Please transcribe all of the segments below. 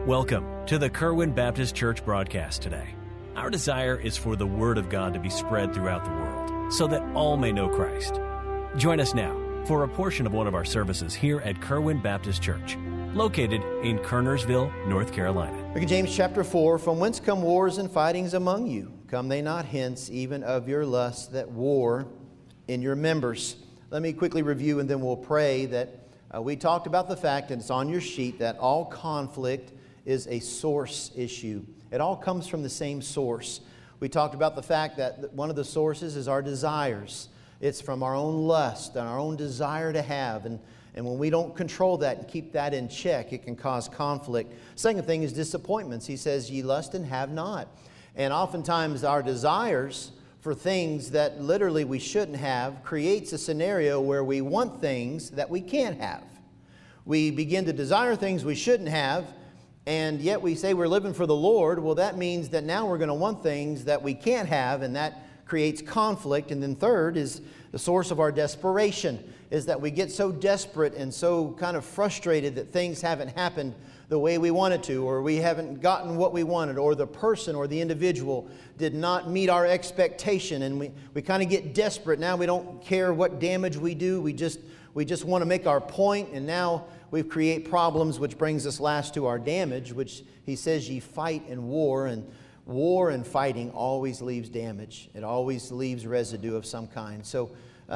Welcome to the Kerwin Baptist Church broadcast today. Our desire is for the Word of God to be spread throughout the world so that all may know Christ. Join us now for a portion of one of our services here at Kerwin Baptist Church, located in Kernersville, North Carolina. Look at James chapter 4. From whence come wars and fightings among you? Come they not hence, even of your lusts that war in your members? Let me quickly review and then we'll pray that we talked about the fact, and it's on your sheet, that all conflict is a source issue. It all comes from the same source. We talked about the fact that one of the sources is our desires. It's from our own lust and our own desire to have. And when we don't control that and keep that in check, it can cause conflict. Second thing is disappointments. He says, ye lust and have not. And oftentimes our desires for things that literally we shouldn't have creates a scenario where we want things that we can't have. We begin to desire things we shouldn't have, and yet we say we're living for the Lord. Well, that means that now we're going to want things that we can't have, and that creates conflict. And then third is the source of our desperation, is that we get so desperate and so kind of frustrated that things haven't happened the way we wanted to, or we haven't gotten what we wanted, or the person or the individual did not meet our expectation, and we kind of get desperate. Now we don't care what damage we do, we just want to make our point, and now we create problems, which brings us last to our damage, which he says ye fight and war and fighting always leaves damage. It always leaves residue of some kind. So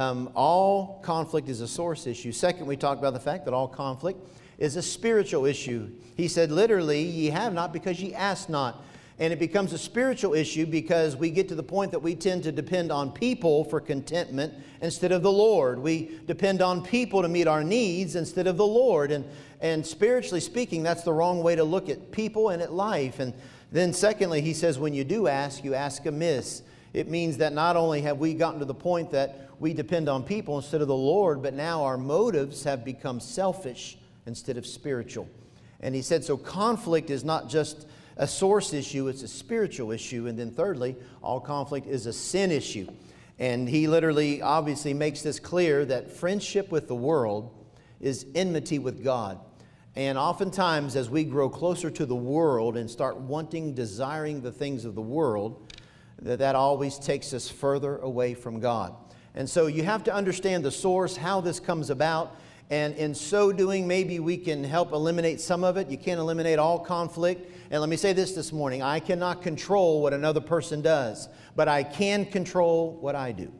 all conflict is a source issue. Second, we talked about the fact that all conflict is a spiritual issue. He said literally, ye have not because ye ask not. And it becomes a spiritual issue because we get to the point that we tend to depend on people for contentment instead of the Lord. We depend on people to meet our needs instead of the Lord. And spiritually speaking, that's the wrong way to look at people and at life. And then secondly, he says, when you do ask, you ask amiss. It means that not only have we gotten to the point that we depend on people instead of the Lord, but now our motives have become selfish instead of spiritual. And he said, so conflict is not just a source issue, it's a spiritual issue. And then thirdly, all conflict is a sin issue. And he literally obviously makes this clear that friendship with the world is enmity with God. And oftentimes as we grow closer to the world and start desiring the things of the world, that always takes us further away from God. And so you have to understand the source, how this comes about. And in so doing, maybe we can help eliminate some of it. You can't eliminate all conflict. And let me say this morning. I cannot control what another person does, but I can control what I do.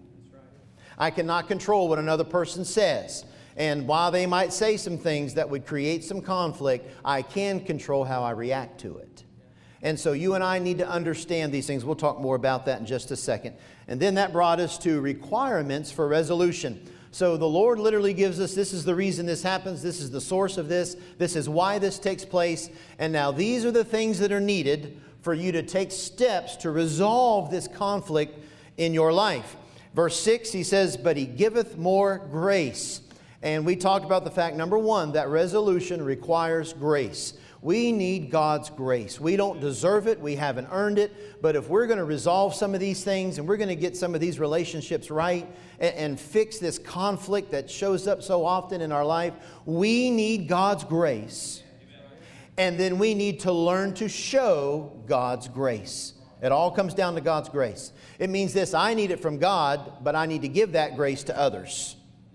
I cannot control what another person says. And while they might say some things that would create some conflict, I can control how I react to it. And so you and I need to understand these things. We'll talk more about that in just a second. And then that brought us to requirements for resolution. So the Lord literally gives us, this is the reason this happens, this is the source of this is why this takes place, and now these are the things that are needed for you to take steps to resolve this conflict in your life. Verse 6, he says, but he giveth more grace. And we talked about the fact, number one, that resolution requires grace. We need God's grace. We don't deserve it. We haven't earned it. But if we're going to resolve some of these things and we're going to get some of these relationships right and fix this conflict that shows up so often in our life, we need God's grace. And then we need to learn to show God's grace. It all comes down to God's grace. It means this, I need it from God, but I need to give that grace to others.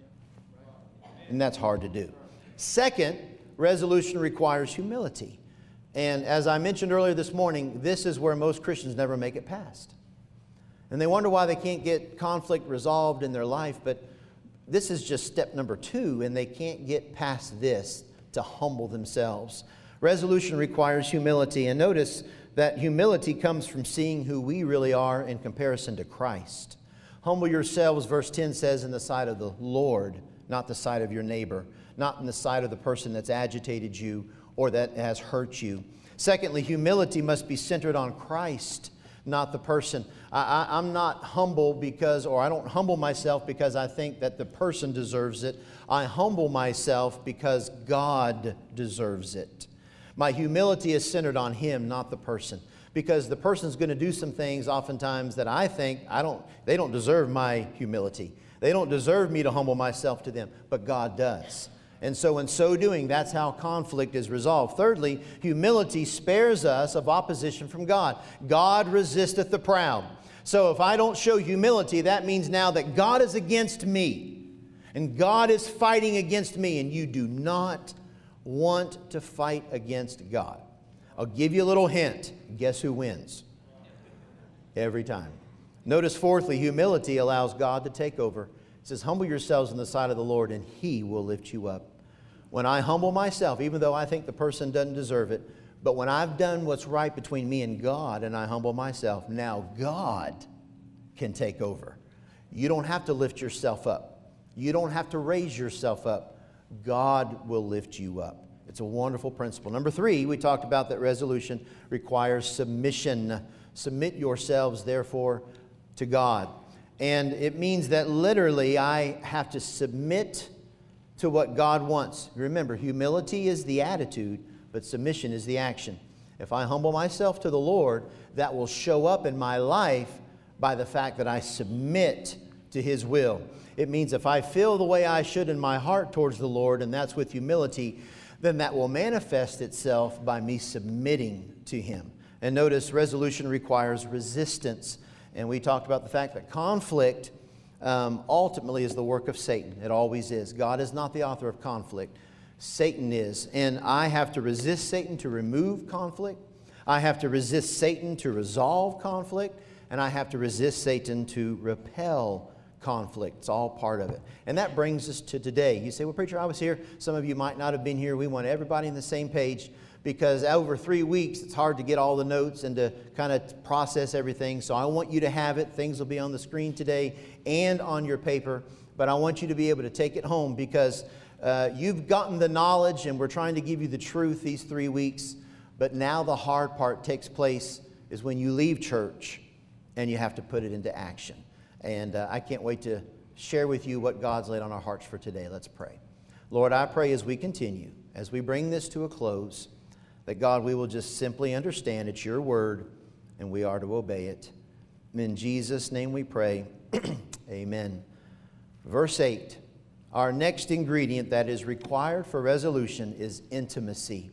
And that's hard to do. Second, resolution requires humility. And as I mentioned earlier this morning, this is where most Christians never make it past. And they wonder why they can't get conflict resolved in their life, but this is just step number 2, and they can't get past this to humble themselves. Resolution requires humility, and notice that humility comes from seeing who we really are in comparison to Christ. Humble yourselves, verse 10 says, in the sight of the Lord, not the sight of your neighbor, not in the sight of the person that's agitated you or that has hurt you. Secondly, humility must be centered on Christ, not the person. I'm not humble I don't humble myself because I think that the person deserves it. I humble myself because God deserves it. My humility is centered on Him, not the person. Because the person's going to do some things oftentimes that I think they don't deserve my humility. They don't deserve me to humble myself to them, but God does. And so in so doing, that's how conflict is resolved. Thirdly, humility spares us of opposition from God. God resisteth the proud. So if I don't show humility, that means now that God is against me. And God is fighting against me. And you do not want to fight against God. I'll give you a little hint. Guess who wins? Every time. Notice fourthly, humility allows God to take over. It says, humble yourselves in the sight of the Lord, and He will lift you up. When I humble myself, even though I think the person doesn't deserve it, but when I've done what's right between me and God and I humble myself, now God can take over. You don't have to lift yourself up. You don't have to raise yourself up. God will lift you up. It's a wonderful principle. Number 3, we talked about that resolution requires submission. Submit yourselves, therefore, to God. And it means that literally I have to submit to what God wants. Remember, humility is the attitude, but submission is the action. If I humble myself to the Lord, that will show up in my life by the fact that I submit to His will. It means if I feel the way I should in my heart towards the Lord, and that's with humility, then that will manifest itself by me submitting to Him. And notice, resolution requires resistance. And we talked about the fact that conflict ultimately is the work of Satan. It always is. God is not the author of conflict. Satan is. And I have to resist Satan to remove conflict. I have to resist Satan to resolve conflict. And I have to resist Satan to repel conflict. It's all part of it. And that brings us to today. You say, well, preacher, I was here. Some of you might not have been here. We want everybody on the same page, because over 3 weeks, it's hard to get all the notes and to kind of process everything. So I want you to have it. Things will be on the screen today and on your paper. But I want you to be able to take it home, because you've gotten the knowledge and we're trying to give you the truth these 3 weeks. But now the hard part takes place is when you leave church and you have to put it into action. And I can't wait to share with you what God's laid on our hearts for today. Let's pray. Lord, I pray as we continue, as we bring this to a close, that God, we will just simply understand it's your word and we are to obey it. In Jesus' name we pray. Amen. Verse 8. Our next ingredient that is required for resolution is intimacy.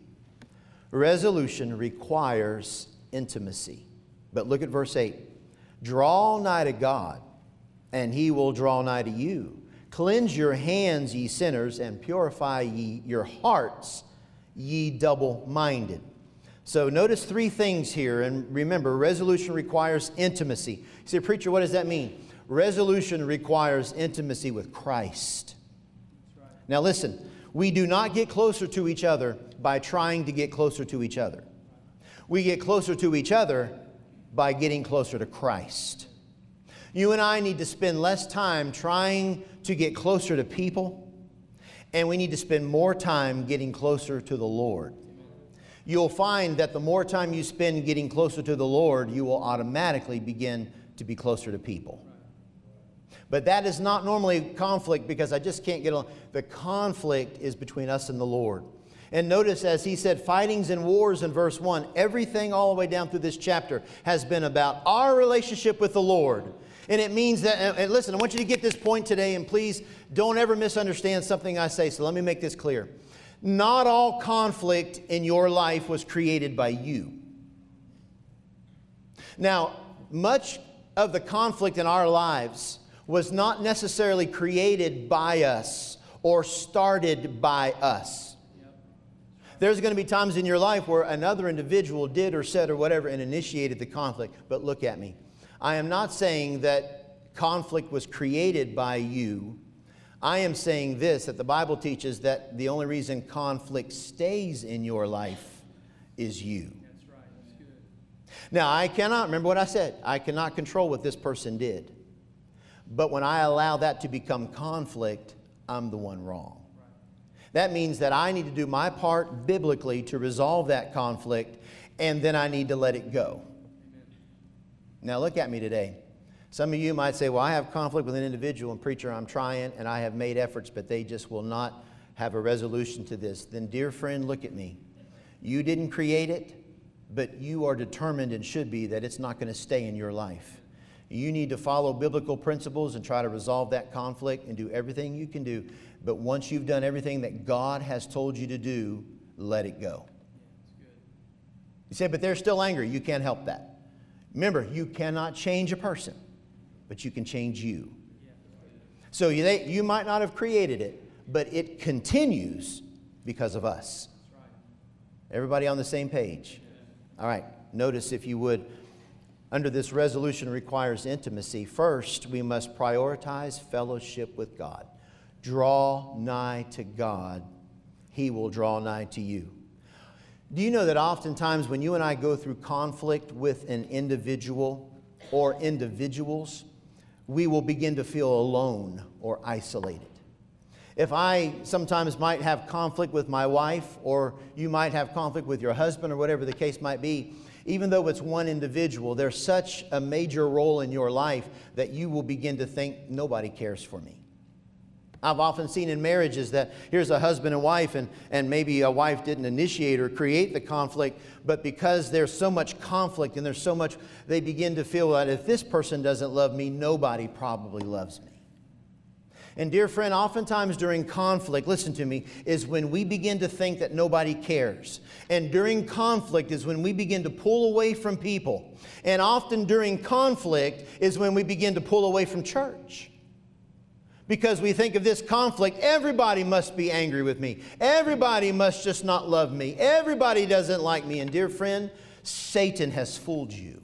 Resolution requires intimacy. But look at verse 8. Draw nigh to God, and He will draw nigh to you. Cleanse your hands, ye sinners, and purify ye your hearts, ye double-minded. So notice 3 things here. And remember, resolution requires intimacy. You say, preacher, what does that mean? Resolution requires intimacy with Christ. That's right. Now listen, we do not get closer to each other by trying to get closer to each other. We get closer to each other by getting closer to Christ. You and I need to spend less time trying to get closer to people, and we need to spend more time getting closer to the Lord. You'll find that the more time you spend getting closer to the Lord, you will automatically begin to be closer to people. But that is not normally conflict, because I just can't get along. The conflict is between us and the Lord. And notice, as he said, fightings and wars in verse 1, everything all the way down through this chapter has been about our relationship with the Lord. And it means that, and listen, I want you to get this point today, and please don't ever misunderstand something I say. So let me make this clear. Not all conflict in your life was created by you. Now, much of the conflict in our lives was not necessarily created by us or started by us. There's going to be times in your life where another individual did or said or whatever and initiated the conflict. But look at me. I am not saying that conflict was created by you. I am saying this, that the Bible teaches that the only reason conflict stays in your life is you. That's right. That's good. Now, I cannot, remember what I said, I cannot control what this person did. But when I allow that to become conflict, I'm the one wrong. That means that I need to do my part biblically to resolve that conflict, and then I need to let it go. Amen. Now look at me today. Some of you might say, well, I have conflict with an individual, and preacher, I'm trying, and I have made efforts, but they just will not have a resolution to this. Then, dear friend, look at me. You didn't create it, but you are determined and should be that it's not going to stay in your life. You need to follow biblical principles and try to resolve that conflict and do everything you can do. But once you've done everything that God has told you to do, let it go. You say, but they're still angry. You can't help that. Remember, you cannot change a person, but you can change you. So you might not have created it, but it continues because of us. Everybody on the same page? All right. Notice, if you would, under this resolution requires intimacy. First, we must prioritize fellowship with God. Draw nigh to God. He will draw nigh to you. Do you know that oftentimes when you and I go through conflict with an individual or individuals, we will begin to feel alone or isolated? If I sometimes might have conflict with my wife, or you might have conflict with your husband, or whatever the case might be, even though it's one individual, there's such a major role in your life that you will begin to think, nobody cares for me. I've often seen in marriages that here's a husband and wife, and maybe a wife didn't initiate or create the conflict, but because there's so much conflict and there's so much, they begin to feel that if this person doesn't love me, nobody probably loves me. And dear friend, oftentimes during conflict, listen to me, is when we begin to think that nobody cares. And during conflict is when we begin to pull away from people. And often during conflict is when we begin to pull away from church. Because we think of this conflict, everybody must be angry with me. Everybody must just not love me. Everybody doesn't like me. And dear friend, Satan has fooled you.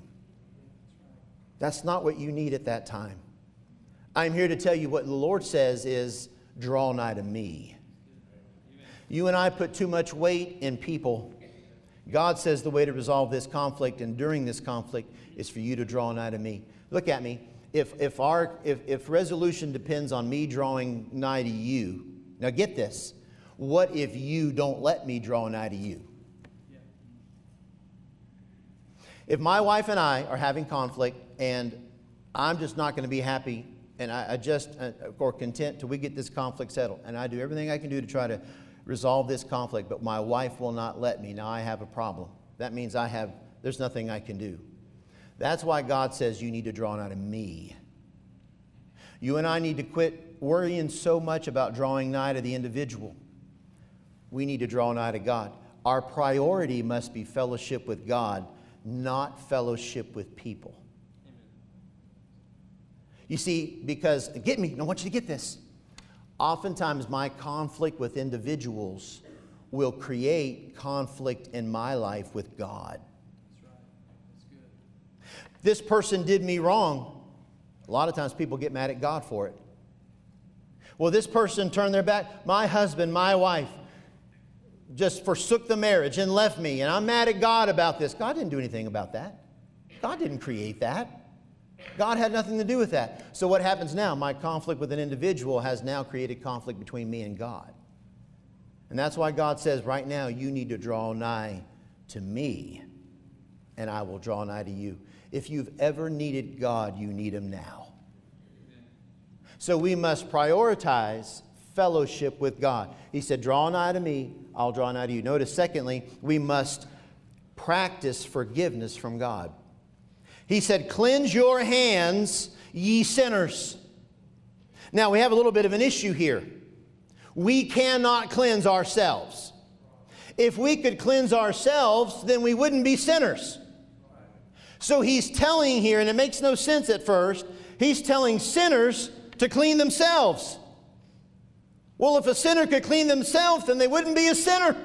That's not what you need at that time. I'm here to tell you what the Lord says is, draw nigh to me. You and I put too much weight in people. God says the way to resolve this conflict and during this conflict is for you to draw nigh to me. Look at me. If resolution depends on me drawing nigh to you, now get this. What if you don't let me draw nigh to you? If my wife and I are having conflict and I'm just not going to be happy and or content till we get this conflict settled, and I do everything I can do to try to resolve this conflict, but my wife will not let me, now I have a problem. That means there's nothing I can do. That's why God says you need to draw nigh to me. You and I need to quit worrying so much about drawing nigh to the individual. We need to draw nigh to God. Our priority must be fellowship with God, not fellowship with people. Amen. You see, because, get me, I want you to get this. Oftentimes my conflict with individuals will create conflict in my life with God. This person did me wrong. A lot of times people get mad at God for it. Well, this person turned their back. My husband, my wife just forsook the marriage and left me, and I'm mad at God about this. God didn't do anything about that. God didn't create that. God had nothing to do with that. So what happens now? My conflict with an individual has now created conflict between me and God. And that's why God says right now you need to draw nigh to me, and I will draw nigh to you. If you've ever needed God, you need Him now. So we must prioritize fellowship with God. He said, draw nigh to me, I'll draw nigh to you. Notice, secondly, we must practice forgiveness from God. He said, cleanse your hands, ye sinners. Now, we have a little bit of an issue here. We cannot cleanse ourselves. If we could cleanse ourselves, then we wouldn't be sinners. So he's telling here, and it makes no sense at first, he's telling sinners to clean themselves. Well, if a sinner could clean themselves, then they wouldn't be a sinner.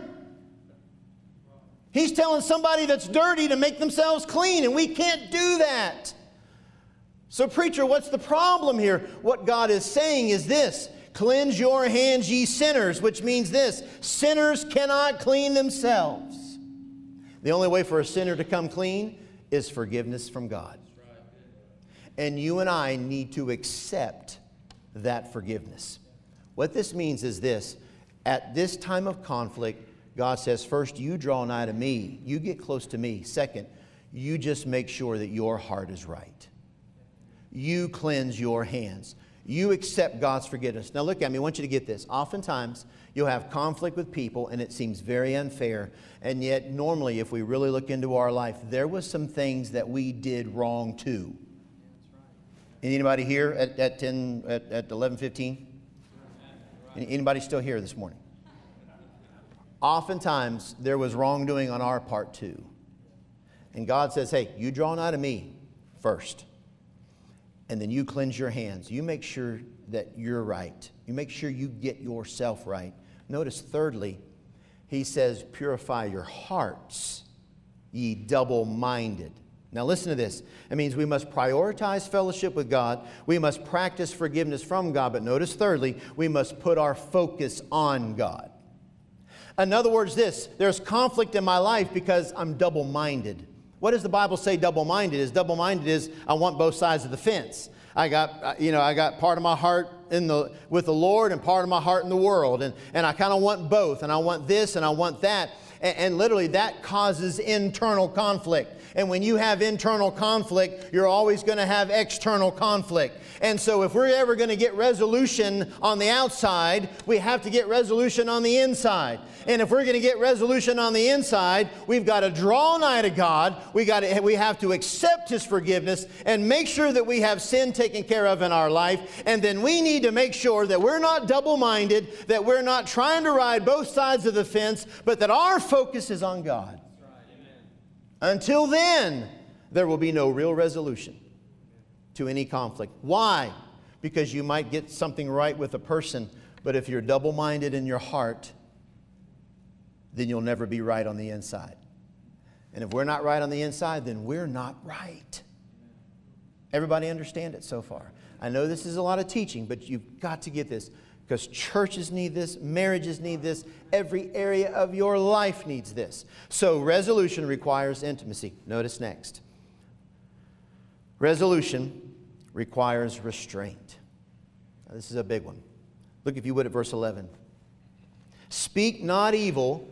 He's telling somebody that's dirty to make themselves clean, and we can't do that. So, preacher, what's the problem here? What God is saying is this: cleanse your hands, ye sinners, which means this: sinners cannot clean themselves. The only way for a sinner to come clean is forgiveness from God. And you and I need to accept that forgiveness. What this means is this: at this time of conflict, God says, first, you draw nigh to me. You get close to me. Second, you just make sure that your heart is right. You cleanse your hands. You accept God's forgiveness. Now look at me. I want you to get this. Oftentimes, you'll have conflict with people, and it seems very unfair. And yet, normally, if we really look into our life, there was some things that we did wrong too. Anybody here at 11:15? Anybody still here this morning? Oftentimes, there was wrongdoing on our part too. And God says, hey, you draw nigh to me first. And then you cleanse your hands. You make sure that you're right. You make sure you get yourself right. Notice thirdly, he says, purify your hearts, ye double-minded. Now listen to this. It means we must prioritize fellowship with God. We must practice forgiveness from God. But notice thirdly, we must put our focus on God. In other words, there's conflict in my life because I'm double-minded. What does the Bible say double-minded is? Double-minded is I want both sides of the fence. I got part of my heart with the Lord and part of my heart in the world. And I kind of want both. And I want this and I want that. And literally that causes internal conflict. And when you have internal conflict, you're always going to have external conflict. And so if we're ever going to get resolution on the outside, we have to get resolution on the inside. And if we're going to get resolution on the inside, we've got to draw nigh to God. We have to accept His forgiveness and make sure that we have sin taken care of in our life. And then we need to make sure that we're not double-minded, that we're not trying to ride both sides of the fence, but that our focus is on God. Until then, there will be no real resolution to any conflict. Why? Because you might get something right with a person, but if you're double-minded in your heart, then you'll never be right on the inside. And if we're not right on the inside, then we're not right. Everybody understand it so far? I know this is a lot of teaching, but you've got to get this. Because churches need this, marriages need this, every area of your life needs this. So resolution requires intimacy. Notice next. Resolution requires restraint. Now, this is a big one. Look, if you would, at verse 11. Speak not evil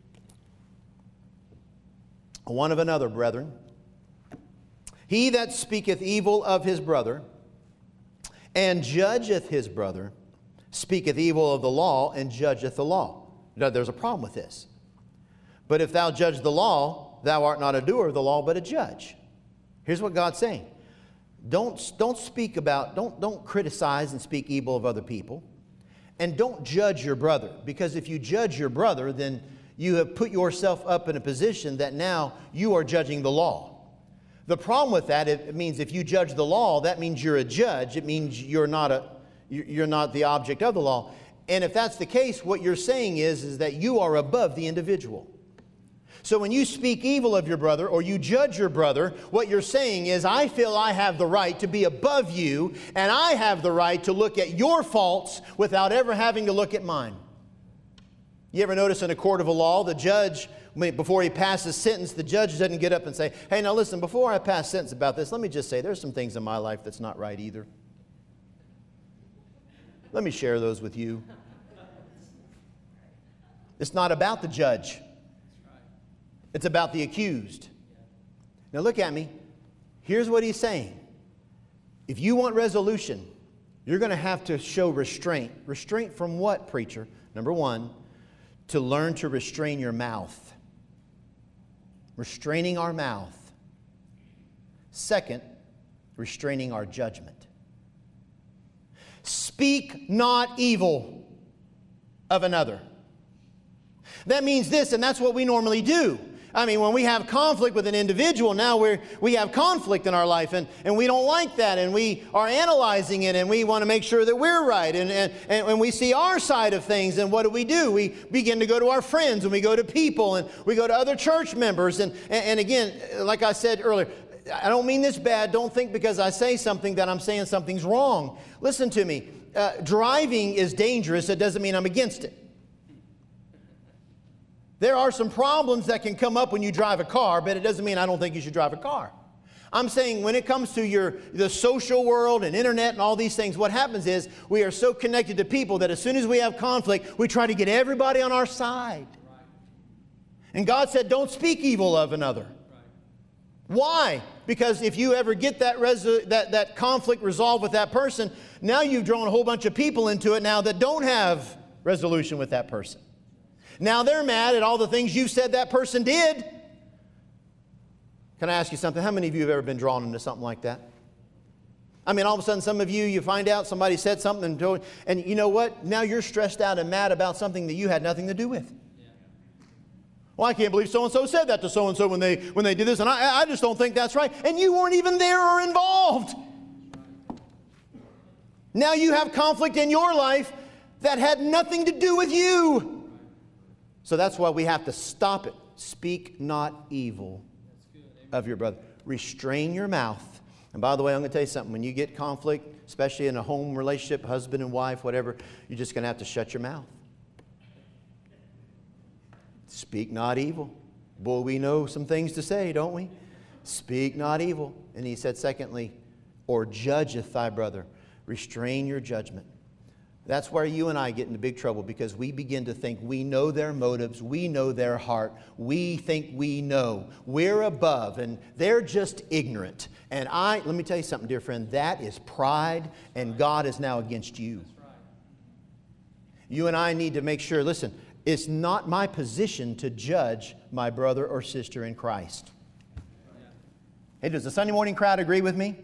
one of another, brethren. He that speaketh evil of his brother and judgeth his brother speaketh evil of the law and judgeth the law. Now, there's a problem with this. But if thou judge the law, thou art not a doer of the law, but a judge. Here's what God's saying. Don't criticize and speak evil of other people. And don't judge your brother. Because if you judge your brother, then you have put yourself up in a position that now you are judging the law. The problem with that, it means if you judge the law, that means you're a judge. It means you're not the object of the law. And if that's the case, what you're saying is that you are above the individual. So when you speak evil of your brother or you judge your brother, what you're saying is, I feel I have the right to be above you, and I have the right to look at your faults without ever having to look at mine. You ever notice in a court of law, the judge, before he passes sentence, the judge doesn't get up and say, hey, now listen, before I pass sentence about this, let me just say there's some things in my life that's not right either. Let me share those with you. It's not about the judge. It's about the accused. Now look at me. Here's what he's saying. If you want resolution, you're going to have to show restraint. Restraint from what, preacher? Number one, to learn to restrain your mouth. Restraining our mouth. Second, restraining our judgment. Speak not evil of another. That means this, and that's what we normally do. I mean, when we have conflict with an individual, now we have conflict in our life, and we don't like that, and we are analyzing it, and we want to make sure that we're right, and we see our side of things, and what do? We begin to go to our friends, and we go to people, and we go to other church members, and again, like I said earlier, I don't mean this bad. Don't think because I say something that I'm saying something's wrong. Listen to me. Driving is dangerous. It doesn't mean I'm against it. There are some problems that can come up when you drive a car, but it doesn't mean I don't think you should drive a car. I'm saying when it comes to the social world and internet and all these things, what happens is we are so connected to people that as soon as we have conflict, we try to get everybody on our side. And God said, don't speak evil of another. Why? Because if you ever get that conflict resolved with that person, now you've drawn a whole bunch of people into it now that don't have resolution with that person. Now they're mad at all the things you've said that person did. Can I ask you something? How many of you have ever been drawn into something like that? I mean, all of a sudden, some of you find out somebody said something, and you know what? Now you're stressed out and mad about something that you had nothing to do with. Yeah. Well, I can't believe so-and-so said that to so-and-so when they did this, and I just don't think that's right. And you weren't even there or involved. Now you have conflict in your life that had nothing to do with you. So that's why we have to stop it. Speak not evil of your brother. Restrain your mouth. And by the way, I'm going to tell you something. When you get conflict, especially in a home relationship, husband and wife, whatever, you're just going to have to shut your mouth. Speak not evil. Boy, we know some things to say, don't we? Speak not evil. And he said, secondly, or judgeth thy brother. Restrain your judgment. That's where you and I get into big trouble, because we begin to think we know their motives, we know their heart, we think we know. We're above, and they're just ignorant. And let me tell you something, dear friend, that is pride, and God is now against you. You and I need to make sure, listen, it's not my position to judge my brother or sister in Christ. Hey, does the Sunday morning crowd agree with me?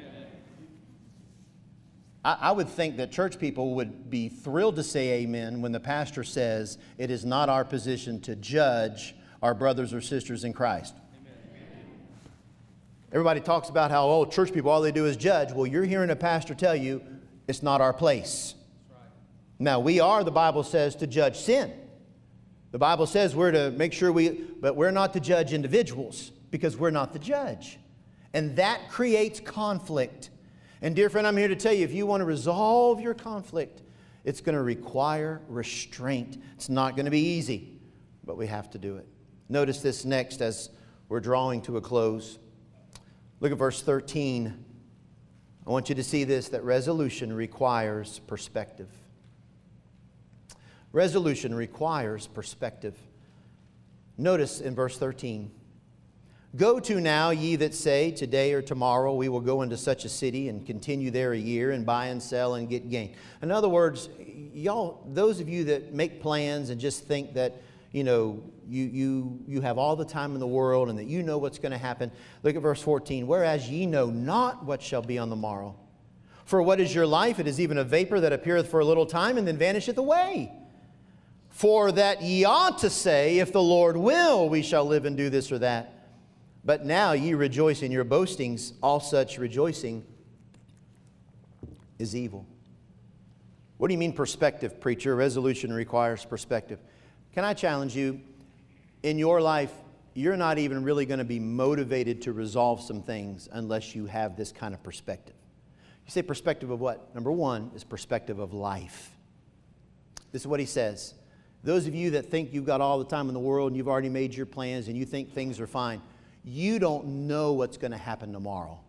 I would think that church people would be thrilled to say amen when the pastor says it is not our position to judge our brothers or sisters in Christ. Amen. Everybody talks about how, church people, all they do is judge. Well, you're hearing a pastor tell you it's not our place. Right. Now, we are, the Bible says, to judge sin. The Bible says we're to make sure but we're not to judge individuals, because we're not the judge. And that creates conflict. And dear friend, I'm here to tell you, if you want to resolve your conflict, it's going to require restraint. It's not going to be easy, but we have to do it. Notice this next as we're drawing to a close. Look at verse 13. I want you to see this, that resolution requires perspective. Resolution requires perspective. Notice in verse 13. Go to now, ye that say, today or tomorrow we will go into such a city and continue there a year and buy and sell and get gain. In other words, y'all, those of you that make plans and just think that, you have all the time in the world and that you know what's going to happen. Look at verse 14. Whereas ye know not what shall be on the morrow. For what is your life? It is even a vapor that appeareth for a little time and then vanisheth away. For that ye ought to say, if the Lord will, we shall live and do this or that. But now ye rejoice in your boastings. All such rejoicing is evil. What do you mean perspective, preacher? Resolution requires perspective. Can I challenge you? In your life, you're not even really going to be motivated to resolve some things unless you have this kind of perspective. You say perspective of what? Number one is perspective of life. This is what he says. Those of you that think you've got all the time in the world and you've already made your plans and you think things are fine, you don't know what's going to happen tomorrow.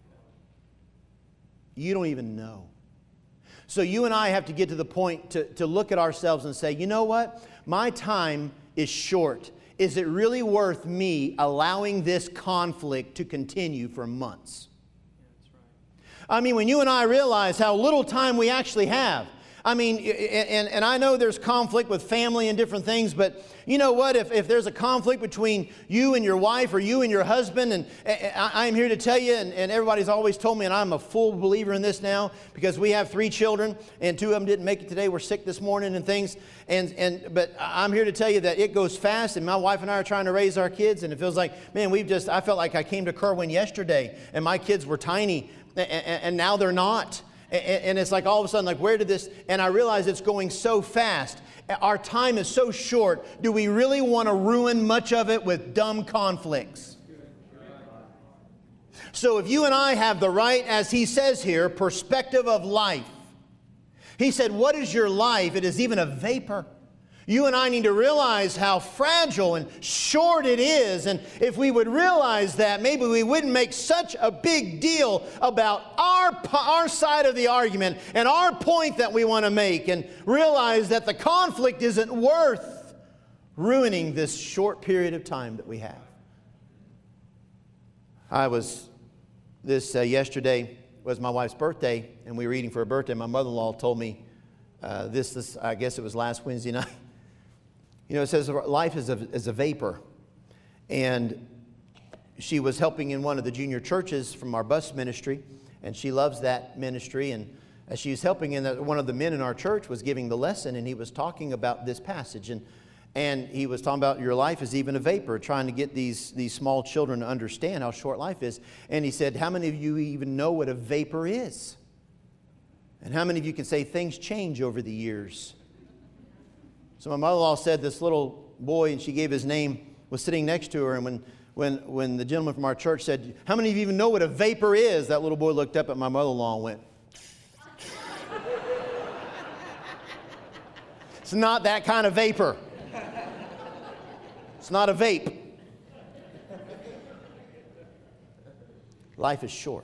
You don't even know. So you and I have to get to the point to look at ourselves and say, you know what? My time is short. Is it really worth me allowing this conflict to continue for months? I mean, when you and I realize how little time we actually have. I mean, and I know there's conflict with family and different things, but you know what? If there's a conflict between you and your wife or you and your husband, and I'm here to tell you, and everybody's always told me, and I'm a full believer in this now, because we have 3 children, and 2 of them didn't make it today. We're sick this morning and things, but I'm here to tell you that it goes fast, and my wife and I are trying to raise our kids, and it feels like, man, I felt like I came to Kerwin yesterday, and my kids were tiny, and now they're not. And it's like all of a sudden, like, where did this? And I realize it's going so fast. Our time is so short. Do we really want to ruin much of it with dumb conflicts? So if you and I have the right, as he says here, perspective of life. He said, what is your life? It is even a vapor. You and I need to realize how fragile and short it is. And if we would realize that, maybe we wouldn't make such a big deal about our side of the argument and our point that we want to make, and realize that the conflict isn't worth ruining this short period of time that we have. Yesterday was my wife's birthday, and we were eating for her birthday. My mother-in-law told me this, I guess it was last Wednesday night. You know, it says life is a vapor. And she was helping in one of the junior churches from our bus ministry. and she loves that ministry. And as she was helping one of the men in our church was giving the lesson, and he was talking about this passage. And he was talking about your life is even a vapor, trying to get these small children to understand how short life is. And he said, how many of you even know what a vapor is? And how many of you can say things change over the years? So my mother-in-law said this little boy, and she gave his name, was sitting next to her. And when the gentleman from our church said, how many of you even know what a vapor is? That little boy looked up at my mother-in-law and went, it's not that kind of vapor. It's not a vape. Life is short.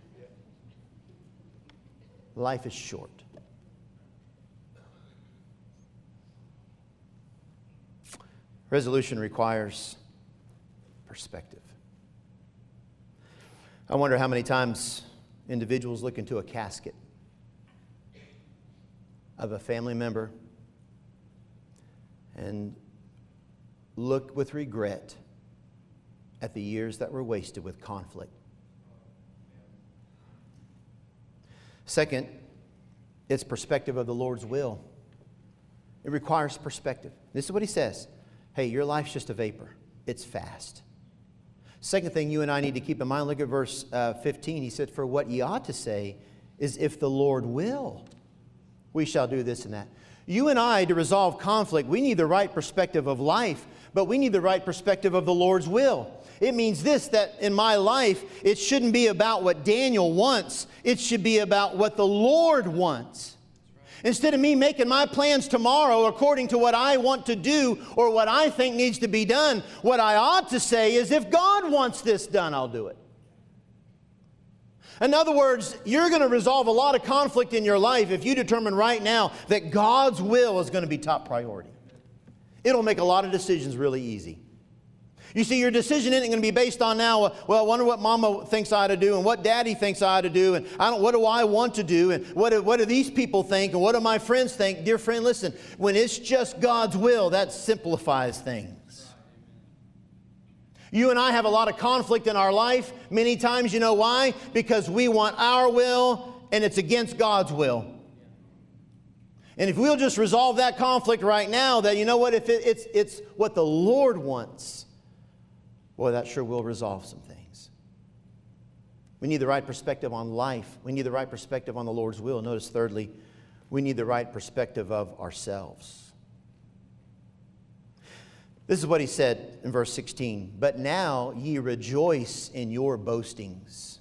Life is short. Resolution requires perspective. I wonder how many times individuals look into a casket of a family member and look with regret at the years that were wasted with conflict. Second, it's perspective of the Lord's will. It requires perspective. This is what he says. Hey, your life's just a vapor. It's fast. Second thing you and I need to keep in mind, look at verse 15. He said, for what ye ought to say is, if the Lord will, we shall do this and that. You and I, to resolve conflict, we need the right perspective of life, but we need the right perspective of the Lord's will. It means this, that in my life, it shouldn't be about what Daniel wants. It should be about what the Lord wants. Instead of me making my plans tomorrow according to what I want to do or what I think needs to be done, what I ought to say is, if God wants this done, I'll do it. In other words, you're going to resolve a lot of conflict in your life if you determine right now that God's will is going to be top priority. It'll make a lot of decisions really easy. You see, your decision isn't going to be based on now, well, I wonder what Mama thinks I ought to do and what Daddy thinks I ought to do and what do I want to do and what do these people think and what do my friends think? Dear friend, listen, when it's just God's will, that simplifies things. You and I have a lot of conflict in our life. Many times, you know why? Because we want our will and it's against God's will. And if we'll just resolve that conflict right now, that you know what, if it's what the Lord wants, boy, that sure will resolve some things. We need the right perspective on life. We need the right perspective on the Lord's will. Notice thirdly, we need the right perspective of ourselves. This is what he said in verse 16. But now ye rejoice in your boastings.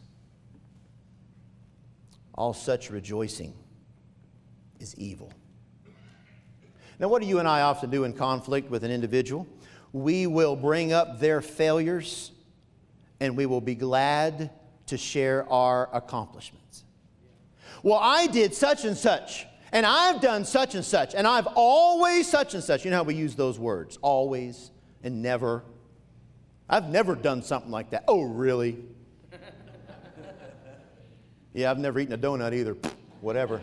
All such rejoicing is evil. Now, what do you and I often do in conflict with an individual? We will bring up their failures and we will be glad to share our accomplishments. Well, I did such and such. And I've done such and such, and I've always such and such. You know how we use those words, always and never. I've never done something like that. Oh, really? Yeah, I've never eaten a donut either. Whatever.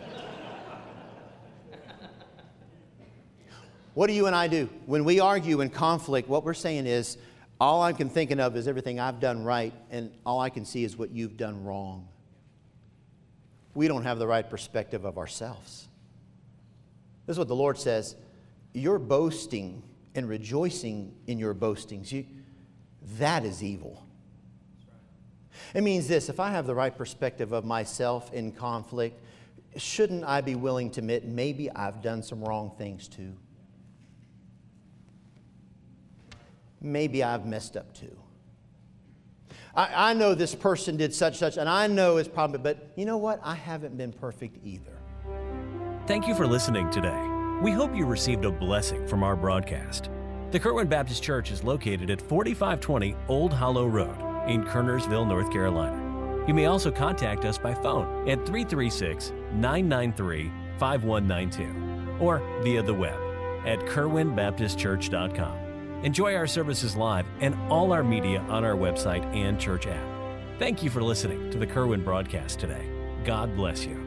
What do you and I do? When we argue in conflict, what we're saying is, all I'm thinking of is everything I've done right, and all I can see is what you've done wrong. We don't have the right perspective of ourselves. This is what the Lord says. You're boasting and rejoicing in your boastings. That is evil. It means this. If I have the right perspective of myself in conflict, shouldn't I be willing to admit maybe I've done some wrong things too? Maybe I've messed up too. I know this person did such, and I know it's probably, but you know what? I haven't been perfect either. Thank you for listening today. We hope you received a blessing from our broadcast. The Kerwin Baptist Church is located at 4520 Old Hollow Road in Kernersville, North Carolina. You may also contact us by phone at 336-993-5192 or via the web at kerwinbaptistchurch.com. Enjoy our services live and all our media on our website and church app. Thank you for listening to the Kerwin broadcast today. God bless you.